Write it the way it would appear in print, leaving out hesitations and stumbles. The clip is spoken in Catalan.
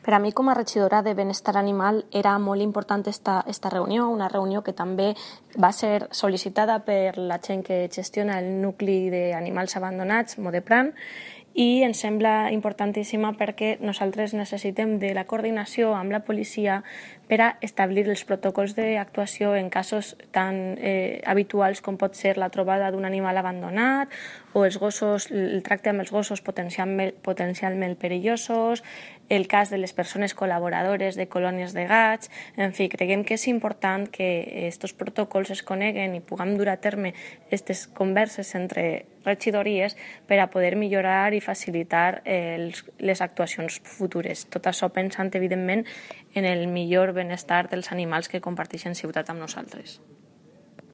Per a mi, com a regidora de Benestar Animal, era molt important esta reunió, una reunió que també va ser sol·licitada per la gent que gestiona el nucli d'animals abandonats, Modeplan, i ens sembla importantíssima perquè nosaltres necessitem de la coordinació amb la policia per a establir els protocols d'actuació en casos tan habituals com pot ser la trobada d'un animal abandonat o el tracte amb els gossos potencialment perillosos, el cas de les persones col·laboradores de colònies de gats. En fi, creiem que és important que aquests protocols es coneguen i puguem dur a terme aquestes converses entre regidories per a poder millorar i facilitar les actuacions futures. Tot això pensant, evidentment, en el millor benestar dels animals que comparteixen ciutat amb nosaltres.